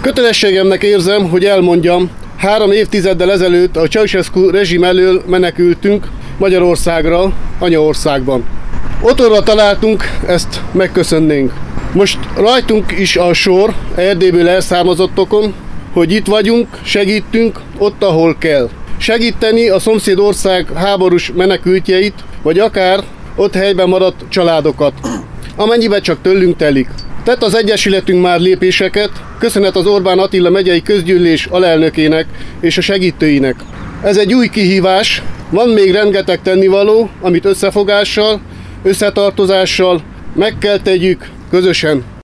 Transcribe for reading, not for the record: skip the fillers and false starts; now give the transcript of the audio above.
Kötelességemnek érzem, hogy elmondjam, 3 évtizeddel ezelőtt a Ceausescu rezsim elől menekültünk Magyarországra, anyaországban. Otthonra találtunk, ezt megköszönnénk. Most rajtunk is a sor, Erdélyből elszármazottokon, hogy itt vagyunk, segítünk ott, ahol kell. Segíteni a szomszéd ország háborús menekültjeit, vagy akár ott helyben maradt családokat, amennyiben csak tőlünk telik. Tett az Egyesületünk már lépéseket, köszönet az Orbán Attila megyei közgyűlés alelnökének és a segítőinek. Ez egy új kihívás, van még rengeteg tennivaló, amit összefogással, összetartozással meg kell tegyük közösen.